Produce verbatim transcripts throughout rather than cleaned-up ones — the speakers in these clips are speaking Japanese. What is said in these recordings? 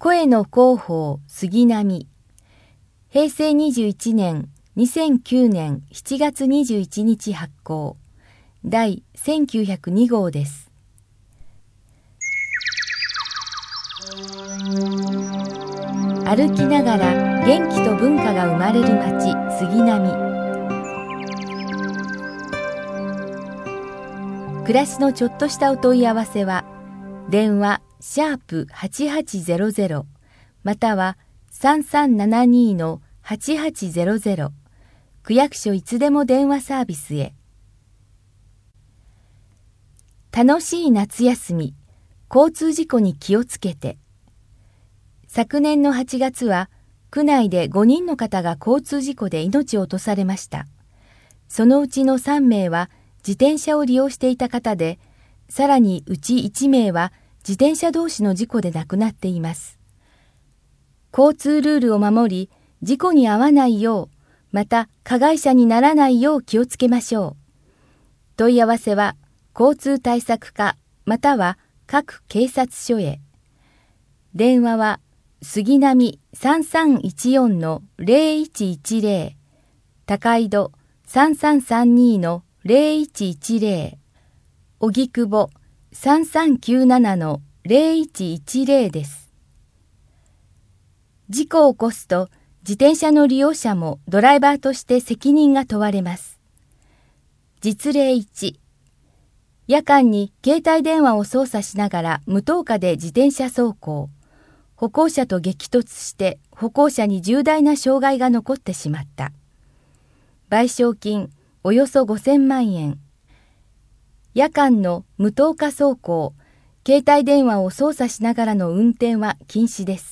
声の広報杉並。へいせいにじゅういちねん、にせんきゅうねんしちがつにじゅういちにち発行。第せんきゅうひゃくにごうです。歩きながら元気と文化が生まれる街、杉並。暮らしのちょっとしたお問い合わせは、電話シャープはちはちゼロゼロまたはさんさんななにのはちはちゼロゼロ、区役所いつでも電話サービスへ。楽しい夏休み、交通事故に気をつけて。昨年のはちがつは、区内でごにんの方が交通事故で命を落とされました。そのうちのさんめいは自転車を利用していた方で、さらにうちいちめいは自転車同士の事故で亡くなっています。交通ルールを守り、事故に遭わないよう、また加害者にならないよう気をつけましょう。問い合わせは交通対策課または各警察署へ。電話は杉並 さんさんいちよんのゼロいちいちゼロ、高井戸 さんさんさんにのゼロいちいちゼロ、荻窪 さんさんきゅうななのゼロいちいちゼロです。事故を起こすと自転車の利用者もドライバーとして責任が問われます。実例いち、夜間に携帯電話を操作しながら無灯火で自転車走行、歩行者と激突して歩行者に重大な傷害が残ってしまった。賠償金およそごせんまんえん。夜間の無灯火走行、携帯電話を操作しながらの運転は禁止です。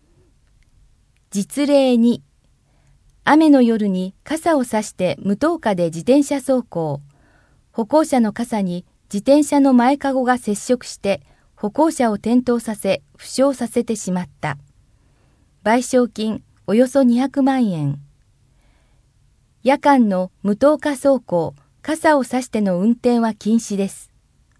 実例に、雨の夜に傘を差して無灯火で自転車走行、歩行者の傘に自転車の前かごが接触して歩行者を転倒させ負傷させてしまった。賠償金およそにひゃくまんえん。夜間の無灯火走行、傘を差しての運転は禁止です。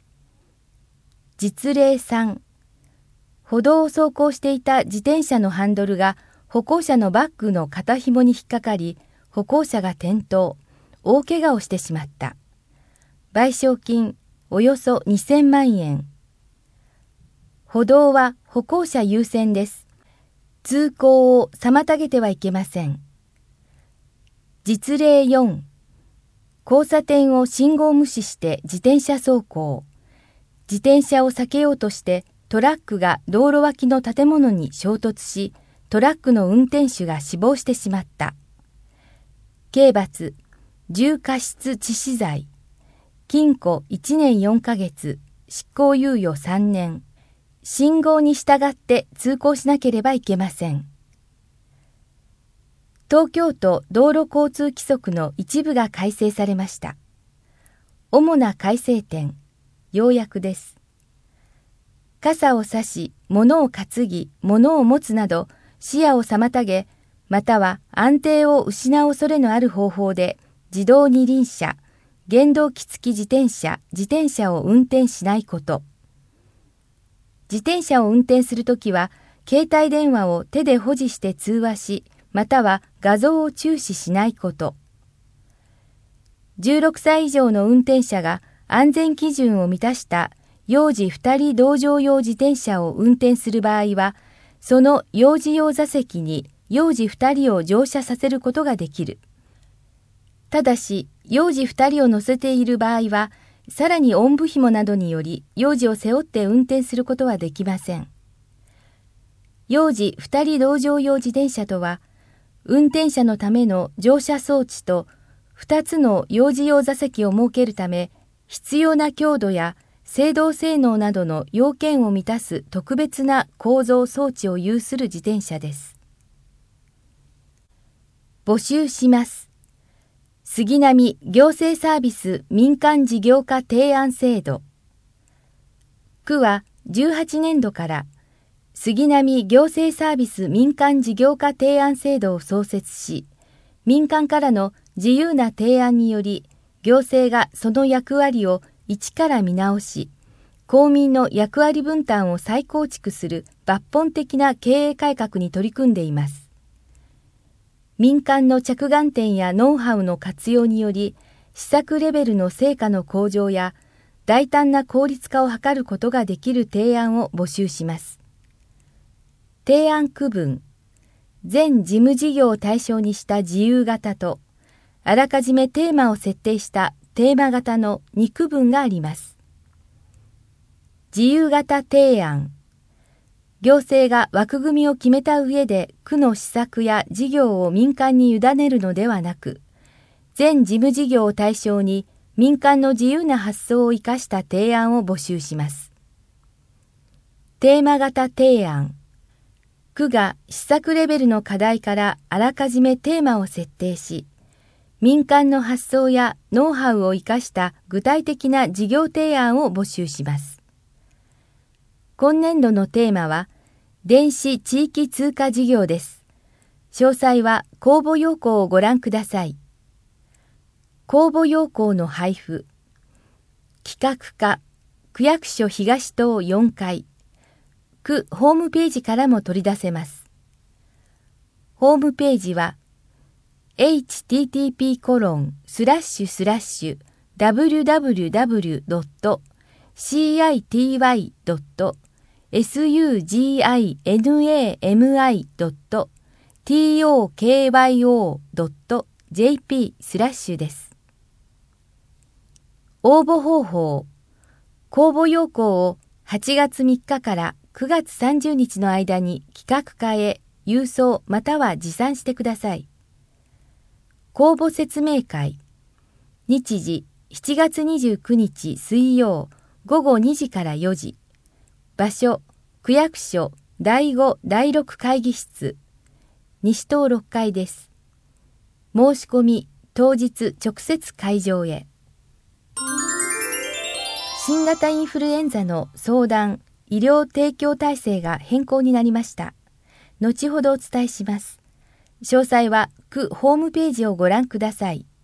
実例さん、歩道を走行していた自転車のハンドルが歩行者のバッグの肩紐に引っかかり、歩行者が転倒、大怪我をしてしまった。賠償金およそにせんまんえん。歩道は歩行者優先です。通行を妨げてはいけません。実例よん、交差点を信号無視して自転車走行。自転車を避けようとしてトラックが道路脇の建物に衝突し、トラックの運転手が死亡してしまった。刑罰、重過失致死罪。禁錮いちねんよんかげつ、執行猶予さんねん。信号に従って通行しなければいけません。東京都道路交通規則の一部が改正されました。主な改正点、要約です。傘を差し、物を担ぎ、物を持つなど、視野を妨げ、または安定を失う恐れのある方法で、自動二輪車、原動機付き自転車、自転車を運転しないこと。自転車を運転するときは、携帯電話を手で保持して通話し、または画像を注視しないこと。じゅうろくさい以上の運転者が安全基準を満たした幼児ふたり同乗用自転車を運転する場合は、その幼児用座席に幼児ふたりを乗車させることができる。ただし、幼児ふたりを乗せている場合は、さらにおんぶ紐などにより幼児を背負って運転することはできません。幼児ふたり同乗用自転車とは、運転者のための乗車装置とふたつの幼児用座席を設けるため、必要な強度や制動性能などの要件を満たす特別な構造装置を有する自転車です。募集します。杉並行政サービス民間事業化提案制度。区はじゅうはちねんどから杉並行政サービス民間事業化提案制度を創設し、民間からの自由な提案により、行政がその役割を一から見直し、 公民の役割分担を再構築する抜本的な経営改革に取り組んでいます。民間の着眼点やノウハウの活用により、施策レベルの成果の向上や大胆な効率化を図ることができる提案を募集します。提案区分、全事務事業を対象にした自由型と、あらかじめテーマを設定したテーマ型のに区分があります。自由型提案。行政が枠組みを決めた上で区の施策や事業を民間に委ねるのではなく、全事務事業を対象に民間の自由な発想を生かした提案を募集します。テーマ型提案。区が施策レベルの課題からあらかじめテーマを設定し、民間の発想やノウハウを生かした具体的な事業提案を募集します。今年度のテーマは、電子地域通貨事業です。詳細は公募要項をご覧ください。公募要項の配布。企画課、区役所東棟よんかい。区ホームページからも取り出せます。ホームページは、エイチティーティーピーコロンスラッシュスラッシュダブリュダブリュダブリュドットシーアイティーワイドットエスユージーアイエヌエーエムアイドットトーケーワイオードットジェーピースラッシュです。応募方法。公募要項をはちがつみっかからくがつさんじゅうにちの間に企画課へ郵送または持参してください。公募説明会。日時しちがつにじゅうくにち水曜ごごにじからよじ。場所区役所だいごだいろく会議室西棟ろっかいです。申し込み当日直接会場へ。新型インフルエンザの相談医療提供体制が変更になりました。後ほどお伝えします。詳細は区ホームページをご覧ください。